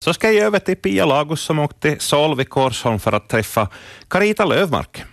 Så ska jag över till Pia Lagus som åkte till Solvi Korsholm för att träffa Carita Lövmark.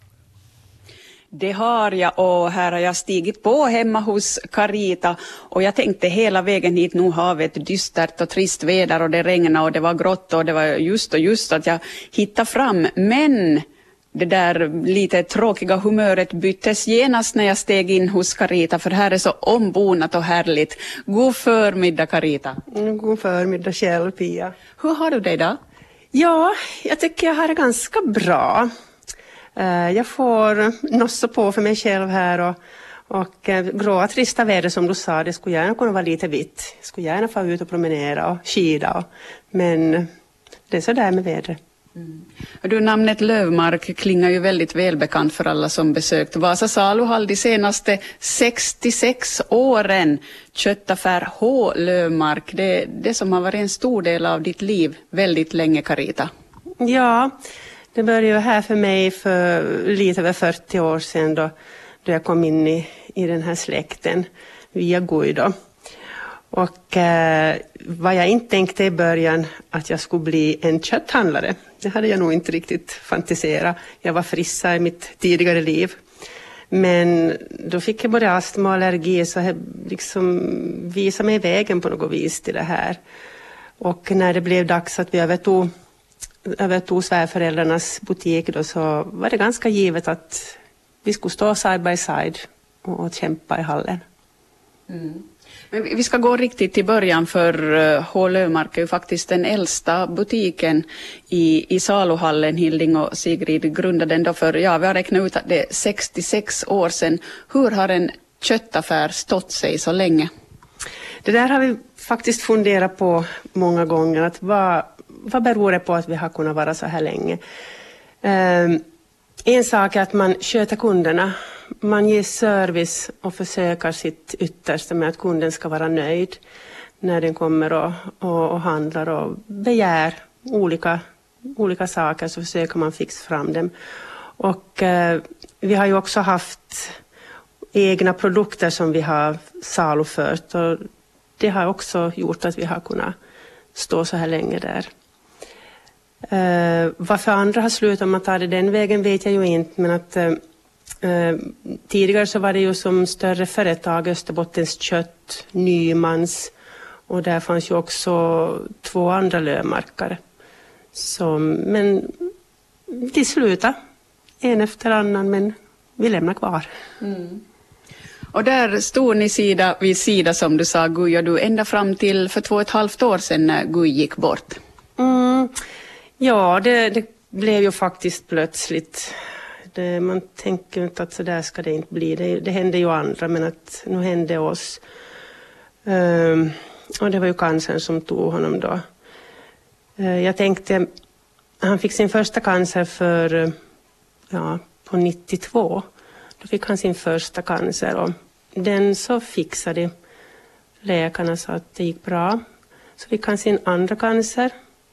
Det har jag, och här har jag stigit på hemma hos Carita, och jag tänkte hela vägen hit, nu har vi ett dystert och trist väder och det regnade och det var grått och det var just att jag hittade fram, men det där lite tråkiga humöret byttes genast när jag steg in hos Carita, för här är så ombonat och härligt. God förmiddag, Carita. God förmiddag själv, Pia. Hur har du det idag? Ja, jag tycker jag har det ganska bra. Jag får nossa på för mig själv här och gråa trista väder som du sa, det skulle gärna kunna vara lite vitt. Jag skulle gärna få ut och promenera och skida, men det är så där med vädret. Du, namnet Lövmark klingar ju väldigt välbekant för alla som besökt Vasa saluhall de senaste 66 åren. Köttaffär H. Lövmark, det som har varit en stor del av ditt liv väldigt länge, Carita. Ja, det började ju här för mig för lite över 40 år sedan då jag kom in i den här släkten via Guido. Och vad jag inte tänkte i början att jag skulle bli en kötthandlare, det hade jag nog inte riktigt fantiserat. Jag var frissa i mitt tidigare liv. Men då fick jag både astma och allergi, så jag liksom visade mig vägen på något vis till det här. Och när det blev dags att vi övertog svärföräldrarnas butik då, så var det ganska givet att vi skulle stå side by side och kämpa i hallen. Mm. Men vi ska gå riktigt till början, för H. Lövmark är ju faktiskt den äldsta butiken i saluhallen. Hilding och Sigrid grundade den då för, vi har räknat ut att det är 66 år sedan. Hur har en köttaffär stått sig så länge? Det där har vi faktiskt funderat på många gånger, att vad beror det på att vi har kunnat vara så här länge? En sak är att man sköter kunderna. Man ger service och försöker sitt yttersta med att kunden ska vara nöjd när den kommer och handlar och begär olika saker, så försöker man fixa fram dem. Och vi har ju också haft egna produkter som vi har salufört, och det har också gjort att vi har kunnat stå så här länge där. Varför andra har slutat med att ta det den vägen vet jag ju inte, men att tidigare så var det ju som större företag, Österbottens kött, Nymans, och där fanns ju också 2 andra Lövmarkare. Men de slutade en efter annan, men vi lämnar kvar. Mm. Och där stod ni sida vid sida, som du sa, Guy och du, ända fram till för 2,5 år sedan när Guy gick bort. Ja, det blev ju faktiskt plötsligt. Man tänker inte att så där ska det inte bli. Det hände ju andra, men att nu hände oss. Och det var ju cancern som tog honom då. Jag tänkte, han fick sin första cancer på 92. Då fick han sin första cancer, och den så fixade läkarna så att det gick bra. Så fick han sin andra cancer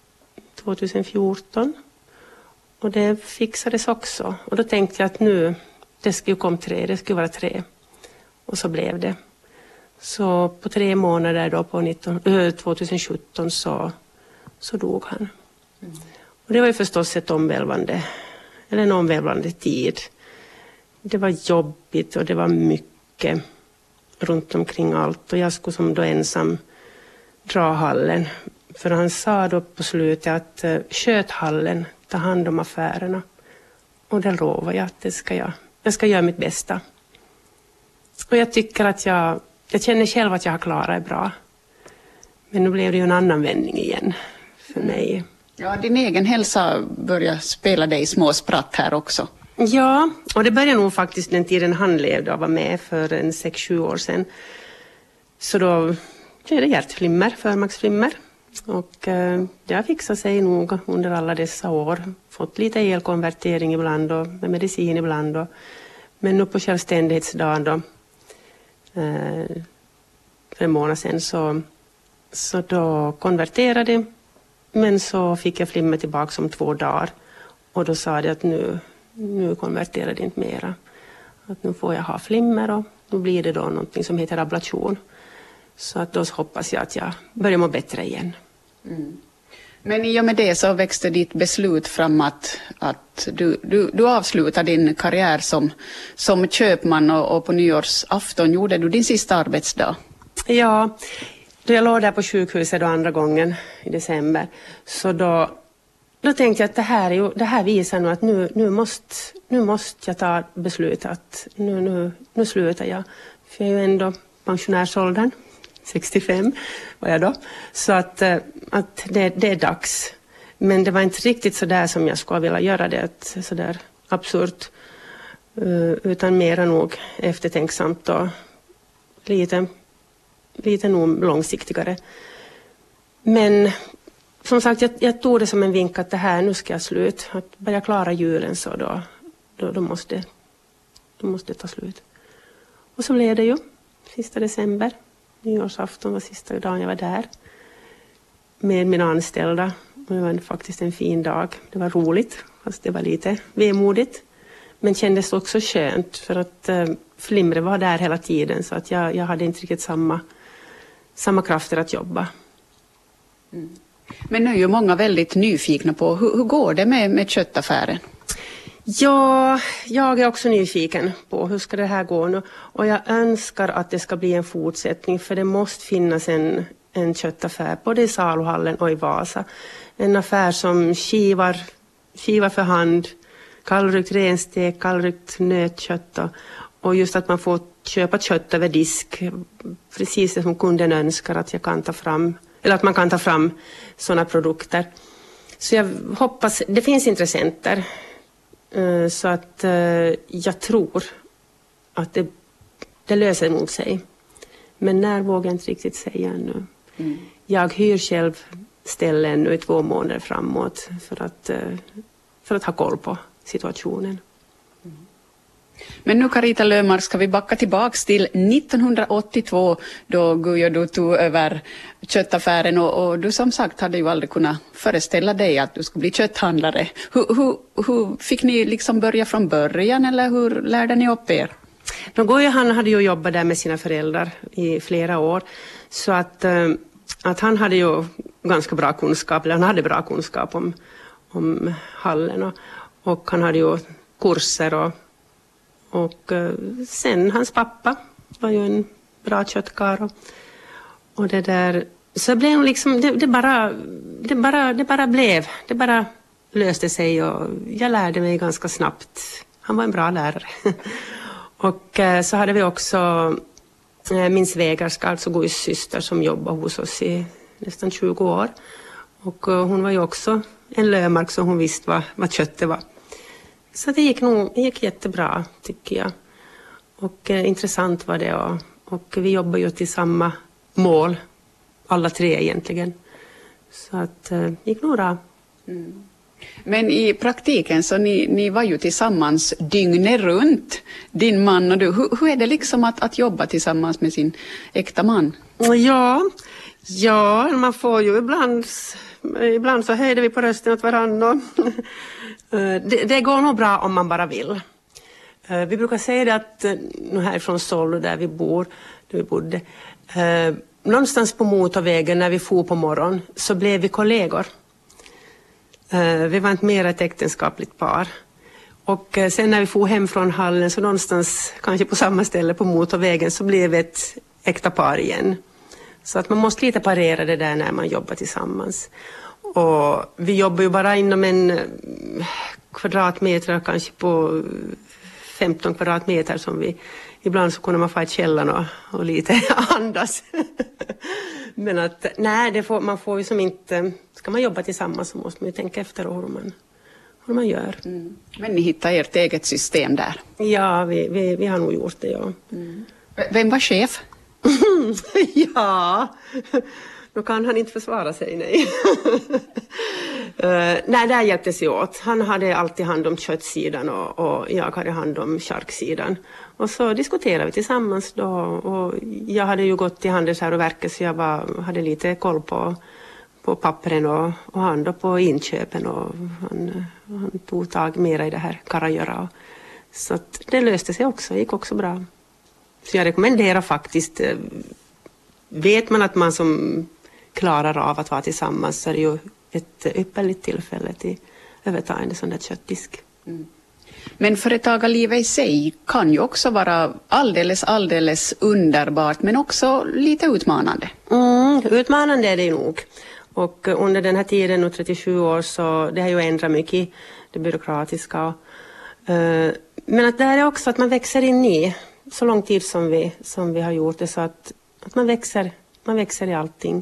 2014. Och det fixades också. Och då tänkte jag att nu, det skulle komma 3, det skulle vara 3. Och så blev det. Så på 3 månader då på 2017 så dog han. Mm. Och det var ju förstås en omvälvande tid. Det var jobbigt och det var mycket runt omkring allt. Och jag skulle som då ensam dra hallen. För han sa då på slutet att sköt hallen, ta hand om affärerna. Och det lovar jag att jag ska göra mitt bästa. Och jag tycker att jag känner själv att jag har klarat det bra. Men nu blev det ju en annan vändning igen för mig. Ja, din egen hälsa börjar spela dig små spratt här också. Ja, och det började nog faktiskt den tiden han levde och var med för 6-7 år sedan. Så då blev det hjärtflimmer, förmaksflimmer. Och det har fixat sig nog under alla dessa år. Fått lite elkonvertering ibland och med medicin ibland. Men nu på självständighetsdagen då, för en månad sedan så då konverterade det. Men så fick jag flimmer tillbaka om 2 dagar. Och då sa det att nu konverterar det inte mera. Att nu får jag ha flimmer, och nu blir det då någonting som heter ablation. Så att då hoppas jag att jag börjar må bättre igen. Mm. Men i och med det så växte ditt beslut fram att du avslutar din karriär som köpman och på nyårsafton gjorde du din sista arbetsdag. Ja, då jag låg där på sjukhuset då andra gången i december, så då tänkte jag att det här visar nog att nu måste jag ta beslutet att nu slutar jag. För jag är ju ändå pensionärsåldern, 65 var jag då. Så att det är dags. Men det var inte riktigt så där som jag skulle vilja göra det, så där absurt. Utan mera nog eftertänksamt och lite nog långsiktigare. Men som sagt, jag tog det som en vink att det här, nu ska jag slut. Att börja klara julen så då måste det ta slut. Och så blev det ju sista december. Nyårsafton var sista dagen jag var där med mina anställda. Och det var faktiskt en fin dag. Det var roligt, fast det var lite vemodigt. Men kändes också skönt för att Flimre var där hela tiden, så att jag hade inte riktigt samma krafter att jobba. Mm. Men nu är ju många väldigt nyfikna på hur går det med köttaffären? Ja, jag är också nyfiken på hur ska det här gå nu. Och jag önskar att det ska bli en fortsättning, för det måste finnas en köttaffär både i Saluhallen och i Vasa. En affär som skivar för hand, kallrykt renstek, kallrykt nötkött och just att man får köpa kött över disk, precis det som kunden önskar att man kan ta fram sådana produkter. Så jag hoppas, det finns intressenter, så att jag tror att det löser mot sig. Men när vågar jag inte riktigt säga ännu. Mm. Jag hyr själv ställen nu i 2 månader framåt för att ha koll på situationen. Mm. Men nu, Carita Löfmark, ska vi backa tillbaks till 1982 då du tog över köttaffären och du som sagt hade ju aldrig kunnat föreställa dig att du skulle bli kötthandlare. Hur fick ni liksom börja från början, eller hur lärde ni upp er? Han hade ju jobbat där med sina föräldrar i flera år, så att han hade ju ganska bra kunskap, eller han hade bra kunskap om hallen och han hade ju kurser och sen hans pappa var ju en bra köttkar och det där, så blev det liksom det bara löste sig och jag lärde mig ganska snabbt. Han var en bra lärare. Och så hade vi också min svägerska, alltså Guis syster, som jobbade hos oss i nästan 20 år. Och hon var ju också en Löfmark, så hon visste vad köttet var. Så det gick jättebra, tycker jag. Och intressant var det. Och vi jobbar ju till samma mål, alla 3 egentligen. Så att det gick nog bra. Mm. Men i praktiken så ni var ju tillsammans dygnet runt, din man och du. Hur är det liksom att jobba tillsammans med sin äkta man? Ja, man får ju ibland så höjde vi på rösten åt varandra. Det går nog bra om man bara vill. Vi brukar säga det att nu härifrån Sollo där vi bodde, någonstans på motorvägen när vi for på morgon så blev vi kollegor. Vi var inte mer ett äktenskapligt par. Och sen när vi for hem från hallen så någonstans, kanske på samma ställe på motorvägen, så blev vi ett äkta par igen. Så att man måste lite parera det där när man jobbar tillsammans. Och vi jobbar ju bara inom en kvadratmeter, kanske på 15 kvadratmeter som vi... Ibland så kunde man få i källaren och lite andas. Men att nej, man får ju som inte... Ska man jobba tillsammans så måste man ju tänka efter hur man gör. Mm. Men ni hittar ert eget system där? Ja, vi har nog gjort det, ja. Mm. Vem var chef? Ja, då kan han inte försvara sig, nej. Nej, där hjälptes jag åt. Han hade alltid hand om köttsidan och jag hade hand om charksidan. Och så diskuterade vi tillsammans då. Och jag hade ju gått till Handelsläroverket så jag hade lite koll på pappren och han då på inköpen. Och han tog tag mera i det här karagöra. Så att det löste sig också, gick också bra. Så jag rekommenderar faktiskt, vet man att man som klarar av att vara tillsammans så är det ju ett ypperligt tillfälle till överta en sån där köttdisk. Men företagarlivet i sig kan ju också vara alldeles underbart, men också lite utmanande. Utmanande är det nog. Och under den här tiden, nu 37 år, så det har ju ändrat mycket, det byråkratiska. Men att det här är också att man växer in i så lång tid som vi har gjort det, så att man växer i allting.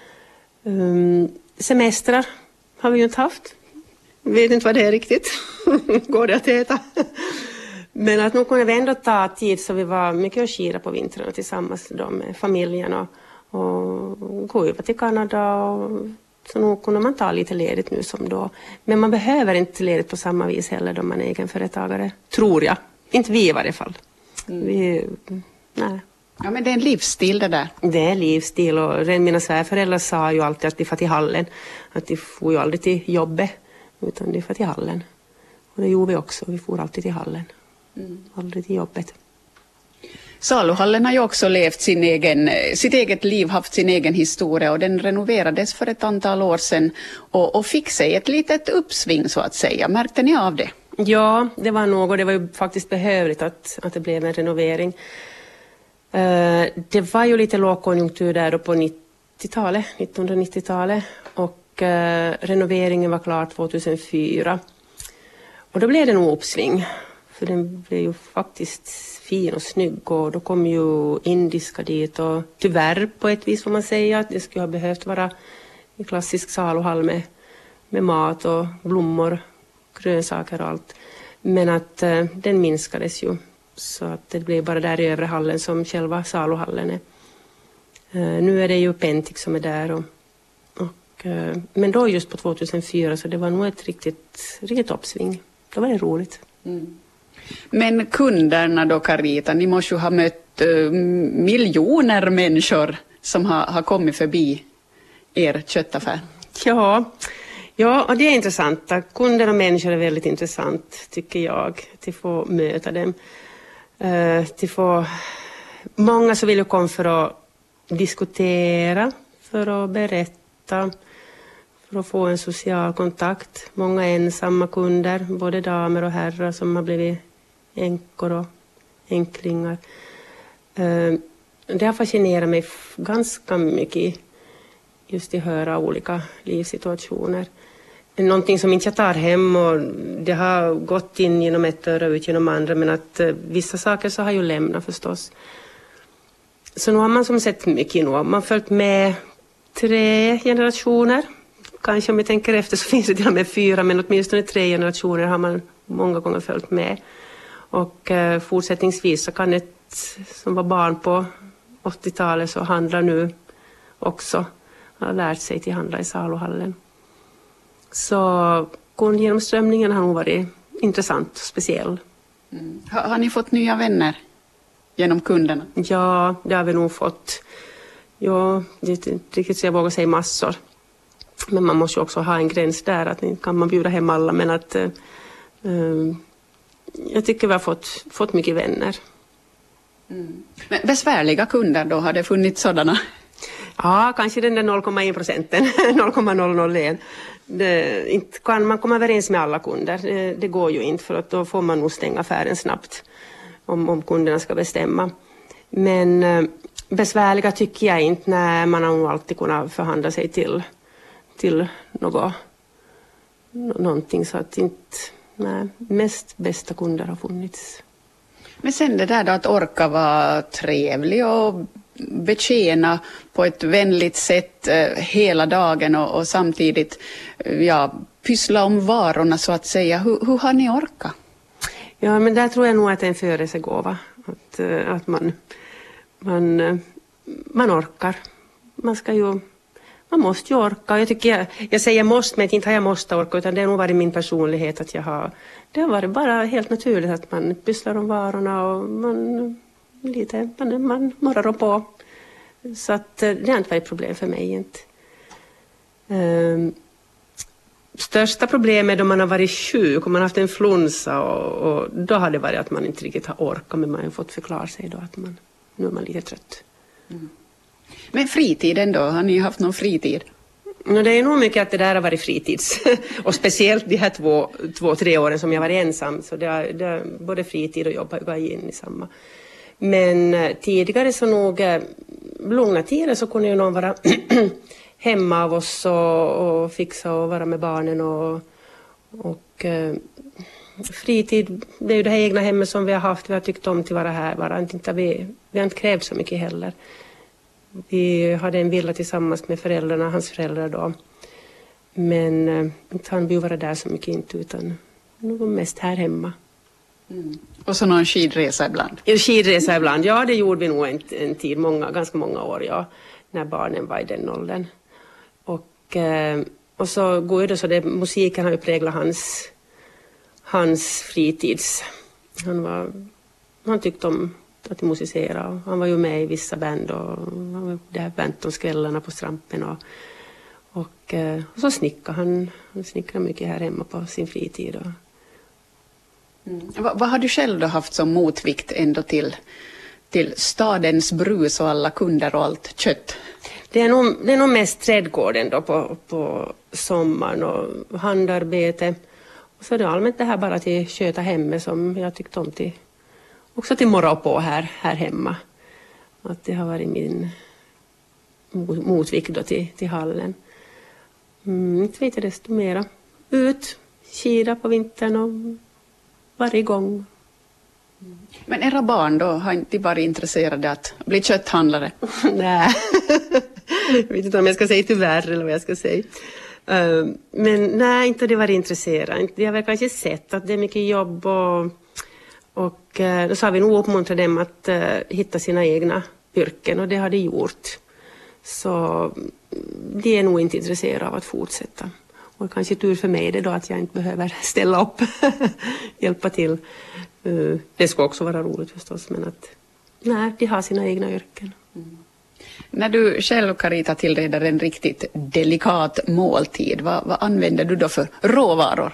Semestrar har vi ju inte haft. Vet inte vad det är riktigt. Går det att äta? Men att nu kunde vi ändå ta tid, så vi var mycket och skira på vintern tillsammans då med familjen och gå över till Kanada. Så nu kunde man ta lite ledigt nu som då. Men man behöver inte ledigt på samma vis heller då man är egenföretagare. Tror jag. Inte vi i varje fall. Nej. Ja, men det är en livsstil det där. Det är livsstil, och redan mina svärföräldrar sa ju alltid att de får till hallen. Att de får ju aldrig till jobbet, utan de får till hallen. Och det gjorde vi också, vi får alltid till hallen. Aldrig till jobbet. Saluhallen har ju också levt sitt eget liv, haft sin egen historia, och den renoverades för ett antal år sedan och fick sig ett litet uppsving så att säga. Märkte ni av det? Ja, det var nog, och det var ju faktiskt behövligt att det blev en renovering. Det var ju lite lågkonjunktur där då på 1990-talet, och renoveringen var klar 2004. Och då blev det nog uppsving, för den blev ju faktiskt fin och snygg, och då kom ju indiska dit, och tyvärr på ett vis får man säga att det skulle ha behövt vara en klassisk saluhall med mat och blommor, grönsaker och allt. Men att den minskades ju, så att det blev bara där i övre hallen som själva saluhallen är. Nu är det ju Pentik som är där, men då just på 2004, så det var nog ett riktigt uppsving. Då var det roligt. Men kunderna då, Carita, ni måste ju ha mött miljoner människor som har kommit förbi er köttaffär. Ja, och det är intressant. Kunder och människor är väldigt intressant, tycker jag, att få möta dem. Många som vill ju komma för att diskutera, för att berätta, för att få en social kontakt. Många ensamma kunder, både damer och herrar som har blivit änkor och änklingar. Det har fascinerat mig ganska mycket, just att höra olika livssituationer. Någonting som inte jag tar hem, och det har gått in genom ett dörr och ut genom andra, men att vissa saker så har ju lämnat förstås. Så nu har man som sett mycket, nu har man följt med 3 generationer. Kanske om jag tänker efter så finns det till och med 4, men åtminstone 3 generationer har man många gånger följt med. Och fortsättningsvis så kan ett som var barn på 80-talet så handlar nu också, har lärt sig till handla i saluhallen. Så kundgenomströmningen har nog varit intressant och speciell. Har ni fått nya vänner genom kunderna? Ja, det har vi nog fått. Ja, det är inte riktigt så jag vågar säga massor. Men man måste ju också ha en gräns där, att inte kan man bjuda hem alla, men att jag tycker vi har fått mycket vänner. Men besvärliga kunder då, har det funnits sådana? Ja, kanske den där 0,1%, 0,001. Inte kan man komma överens med alla kunder, det går ju inte, för att då får man nog stänga affären snabbt om kunderna ska bestämma. Men besvärliga tycker jag inte, när man har nog alltid kunnat förhandla sig till någonting, så att inte, mest bästa kunder har funnits. Men sen det där då att orka vara trevlig och betjäna på ett vänligt sätt hela dagen och samtidigt pyssla om varorna så att säga. Hur har ni orkat? Ja, men där tror jag nog att det är en födelsegåva. Att man orkar. Man måste ju orka. Jag säger måste, men inte har jag måste orka, utan det har nog varit min personlighet att det har varit bara helt naturligt att man pysslar om varorna och man morrar på. Så att det har inte varit problem för mig inte. Största problemet är då man har varit sjuk och man har haft en flunsa, och då har det varit att man inte riktigt har orkat, men man har fått förklara sig då att nu är man lite trött. Men fritiden då? Har ni haft någon fritid? Det är nog mycket att det där har varit fritids. Och speciellt de här 2-3 åren som jag var ensam. Så både fritid och jobb har gått in i samma. Men tidigare så nog lugna tider så kunde ju någon vara hemma av oss och fixa och vara med barnen och fritid, det är ju det här egna hemmet som vi har haft. Vi har tyckt om till att vara här. Vi har inte krävt så mycket heller. Vi hade en villa tillsammans med föräldrarna, hans föräldrar då. Men inte han vill vara där så mycket inte utan nog mest här hemma. Mm. Och så någon skidresa ibland? Skidresa ibland, ja det gjorde vi nog en tid, ganska många år, ja. När barnen var i den åldern. Och så går det så det musiken har ju präglat hans fritids. Han tyckte om att musicera. Han var ju med i vissa band och det här Bentonskvällarna på Strampen och så snickade han snickrar mycket här hemma på sin fritid. Vad har du själv då haft som motvikt ändå till stadens brus och alla kunder och allt kött? Det är nog mest trädgården då på sommaren och handarbete. Och så är det allmänt det här bara till sköta hemmet som jag tyckte om också till morra på här hemma. Att det har varit min motvikt då till hallen. Inte vet jag desto mera. Ut, skida på vintern och varje gång. Men era barn då har inte varit intresserade att bli kötthandlare? Nej, jag vet inte om jag ska säga tyvärr eller vad jag ska säga. Men nej, inte det var intresserade. De har väl kanske sett att det är mycket jobb och då sa vi nog uppmuntra dem att hitta sina egna yrken och det har de gjort. Så de är nog inte intresserade av att fortsätta. Och kanske tur för mig det då att jag inte behöver ställa upp, hjälpa till. Det ska också vara roligt förstås, men att nej, de har sina egna yrken. Mm. När du själv, Carita, tillreder en riktigt delikat måltid, vad använder du då för råvaror?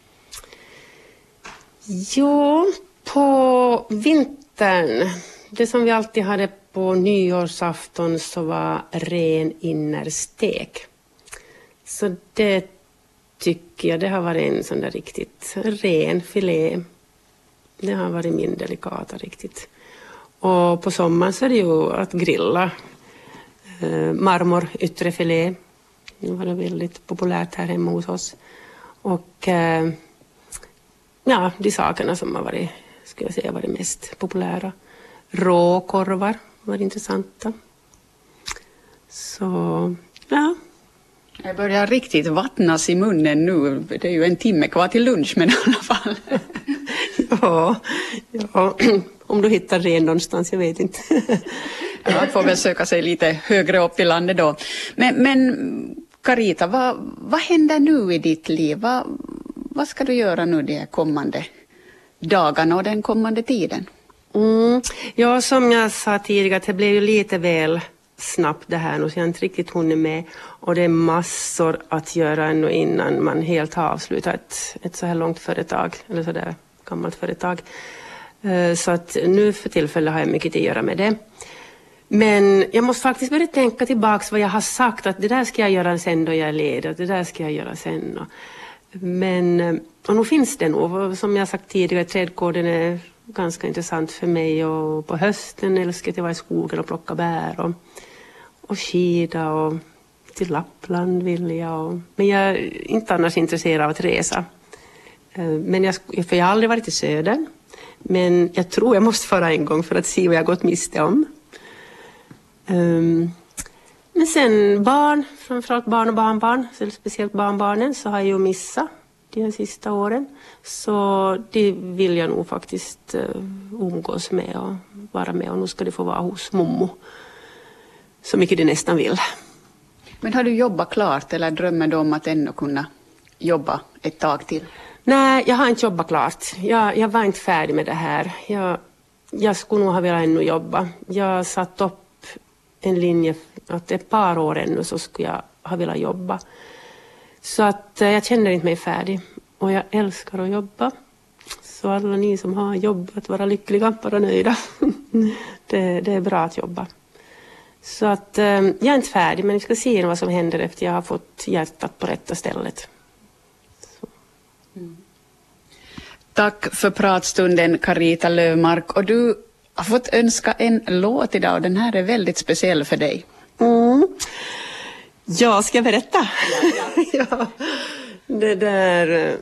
Jo, på vintern, det som vi alltid hade på nyårsafton så var ren innerstek. Så det tycker jag, det har varit en sån där riktigt ren filé. Det har varit min delikata riktigt. Och på sommaren så är det ju att grilla marmor yttre filé. Det var det väldigt populärt här hemma hos oss. Och ja, de sakerna som har varit, skulle jag säga, varit mest populära. Råkorvar var intressanta. Så ja. Jag börjar riktigt vattnas i munnen nu. Det är ju en timme kvar till lunch, men i alla fall. Ja, om du hittar ren någonstans, jag vet inte. Ja, får väl söka sig lite högre upp i landet då. Men Carita, vad händer nu i ditt liv? Vad ska du göra nu de kommande dagarna och den kommande tiden? Ja, som jag sa tidigare, det blev ju lite väl snabbt det här nu, så jag har inte riktigt hunnit med. Och det är massor att göra ännu innan man helt har avslutat ett så här långt företag, eller så där gammalt företag. Så att nu för tillfället har jag mycket att göra med det. Men jag måste faktiskt börja tänka tillbaka vad jag har sagt, att det där ska jag göra sen då jag är ledig, det där ska jag göra sen. Men, och nu finns det nog, som jag sagt tidigare, trädgården är ganska intressant för mig, och på hösten älskar jag att vara i skogen och plocka bär och skida och till Lappland vill jag. Men jag är inte annars intresserad av att resa. För jag har aldrig varit i södern, men jag tror jag måste fara en gång för att se vad jag gått miste om. Men sen barn, framförallt barn och barnbarn, speciellt barnbarnen, så har jag ju missat de här sista åren. Så det vill jag nog faktiskt umgås med och vara med, och nu ska det få vara hos mommo så mycket det nästan vill. Men har du jobbat klart eller drömmer du om att ännu kunna jobba ett tag till? Nej, jag har inte jobbat klart. Jag var inte färdig med det här. Jag skulle nog ha velat ännu jobba. Jag satt upp en linje att ett par år ännu så skulle jag ha velat jobba. Så att jag känner inte mig färdig. Och jag älskar att jobba. Så alla ni som har jobb, att vara lyckliga, vara nöjda. Det är bra att jobba. Så att jag är inte färdig, men vi ska se vad som händer efter jag har fått hjärtat på rätta stället. Tack för pratstunden, Carita Lövmark. Och du har fått önska en låt idag och den här är väldigt speciell för dig. Ja, ska jag berätta? Ja. Det där...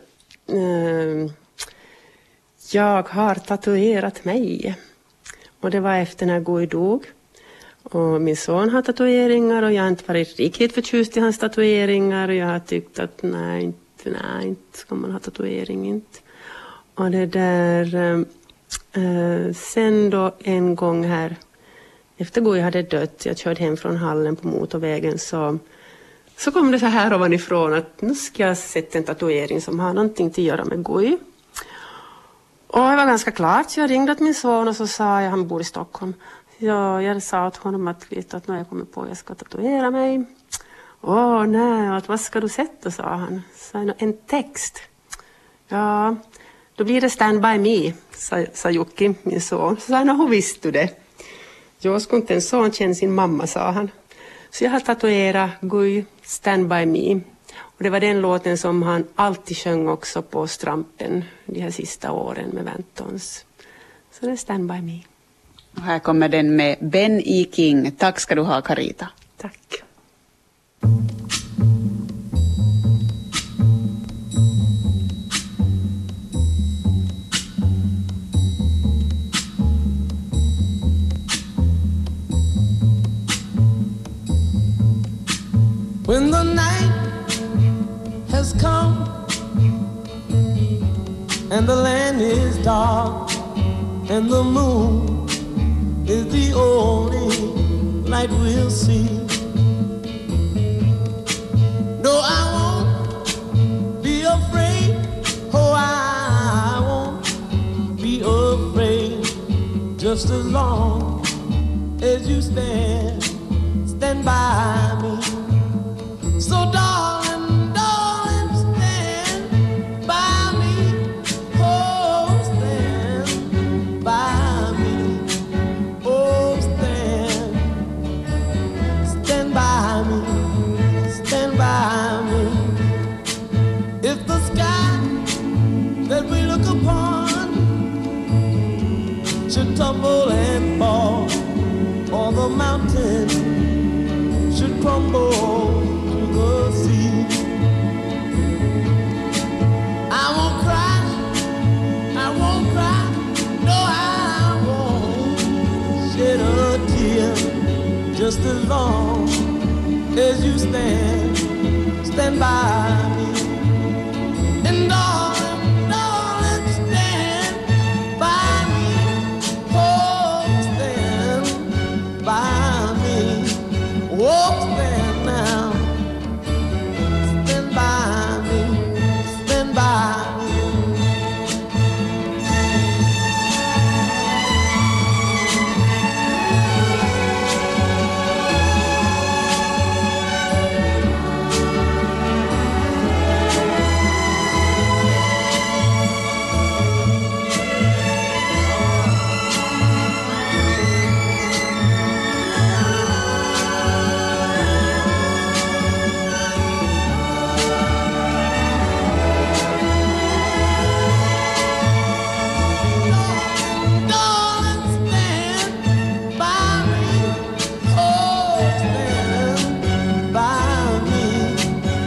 jag har tatuerat mig. Och det var efter när Guy dog. Och min son har tatueringar och jag har inte varit riktigt förtjust i hans tatueringar. Och jag har tyckt att nej, inte ska man ha tatuering, inte. Och det där... sen då en gång här, efter Guy hade dött, jag körde hem från hallen på motorvägen, så kom det så här ovanifrån att nu ska jag sätta en tatuering som har någonting att göra med Guy. Och det var ganska klart, så jag ringde till min son och så sa jag, han bor i Stockholm. Jag sa åt honom att när jag kommer på att jag ska tatuera mig. Nej, vad ska du sätta, sa han. Så en text. Ja, då blir det Stand By Me, sa Jocke, min son. Så sa han, hur visste du det? Jag skulle inte en son känna sin mamma, sa han. Så jag har tatuerat Guy Stand By Me. Och det var den låten som han alltid sjöng också på Strampen de här sista åren med Ventons. Så det är Stand By Me. Och här kommer den med Ben E. King. Tack ska du ha, Carita. Tack. When the night has come and the land is dark and the moon is the only light we'll see. No, I won't be afraid. Oh, I won't be afraid. Just as long as you stand by me. So darling, stand by me. Oh, stand by me. Oh, stand by me. Stand by me. If the sky that we look upon should tumble and fall, or the mountain should crumble, just as long as you stand by me. And darling, stand by me. Oh, stand by me. Oh, stand now. Stand by me. Stand by me.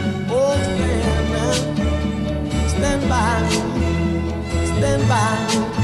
Stand by me.